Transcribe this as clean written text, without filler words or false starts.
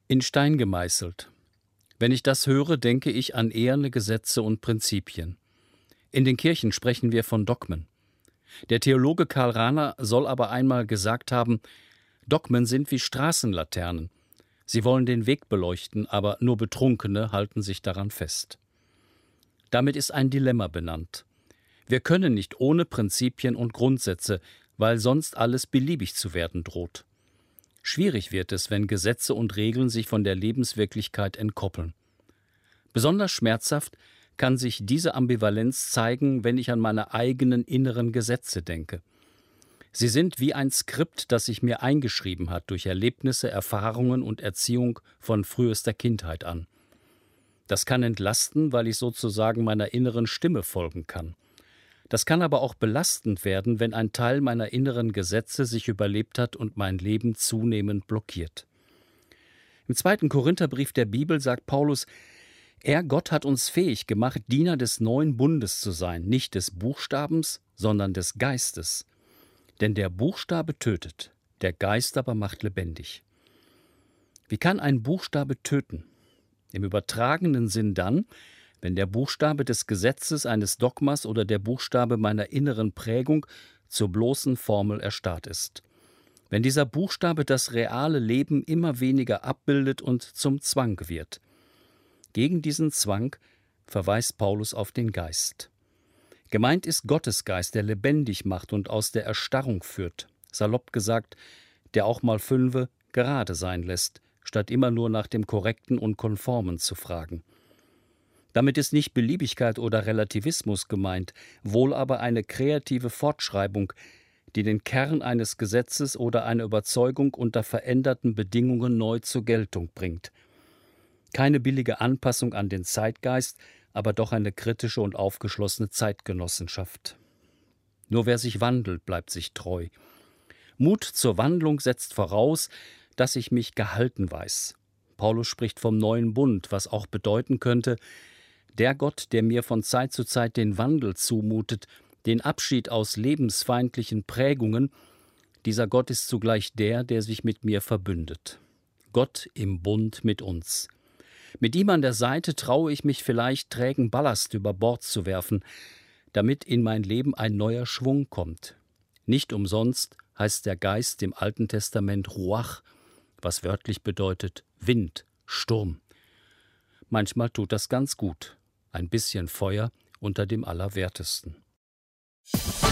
In Stein gemeißelt. Wenn ich das höre, denke ich an eherne Gesetze und Prinzipien. In den Kirchen sprechen wir von Dogmen. Der Theologe Karl Rahner soll aber einmal gesagt haben, Dogmen sind wie Straßenlaternen. Sie wollen den Weg beleuchten, aber nur Betrunkene halten sich daran fest. Damit ist ein Dilemma benannt. Wir können nicht ohne Prinzipien und Grundsätze, weil sonst alles beliebig zu werden droht. Schwierig wird es, wenn Gesetze und Regeln sich von der Lebenswirklichkeit entkoppeln. Besonders schmerzhaft kann sich diese Ambivalenz zeigen, wenn ich an meine eigenen inneren Gesetze denke. Sie sind wie ein Skript, das sich mir eingeschrieben hat durch Erlebnisse, Erfahrungen und Erziehung von frühester Kindheit an. Das kann entlasten, weil ich sozusagen meiner inneren Stimme folgen kann. Das kann aber auch belastend werden, wenn ein Teil meiner inneren Gesetze sich überlebt hat und mein Leben zunehmend blockiert. Im 2. Korintherbrief der Bibel sagt Paulus, Gott hat uns fähig gemacht, Diener des neuen Bundes zu sein, nicht des Buchstabens, sondern des Geistes. Denn der Buchstabe tötet, der Geist aber macht lebendig. Wie kann ein Buchstabe töten? Im übertragenen Sinn dann, wenn der Buchstabe des Gesetzes, eines Dogmas oder der Buchstabe meiner inneren Prägung zur bloßen Formel erstarrt ist. Wenn dieser Buchstabe das reale Leben immer weniger abbildet und zum Zwang wird. Gegen diesen Zwang verweist Paulus auf den Geist. Gemeint ist Gottes Geist, der lebendig macht und aus der Erstarrung führt. Salopp gesagt, der auch mal 5 gerade sein lässt, statt immer nur nach dem Korrekten und Konformen zu fragen. Damit ist nicht Beliebigkeit oder Relativismus gemeint, wohl aber eine kreative Fortschreibung, die den Kern eines Gesetzes oder eine Überzeugung unter veränderten Bedingungen neu zur Geltung bringt. Keine billige Anpassung an den Zeitgeist, aber doch eine kritische und aufgeschlossene Zeitgenossenschaft. Nur wer sich wandelt, bleibt sich treu. Mut zur Wandlung setzt voraus, dass ich mich gehalten weiß. Paulus spricht vom neuen Bund, was auch bedeuten könnte, der Gott, der mir von Zeit zu Zeit den Wandel zumutet, den Abschied aus lebensfeindlichen Prägungen, dieser Gott ist zugleich der sich mit mir verbündet. Gott im Bund mit uns. Mit ihm an der Seite traue ich mich vielleicht, trägen Ballast über Bord zu werfen, damit in mein Leben ein neuer Schwung kommt. Nicht umsonst heißt der Geist im Alten Testament Ruach, was wörtlich bedeutet Wind, Sturm. Manchmal tut das ganz gut. Ein bisschen Feuer unter dem Allerwertesten.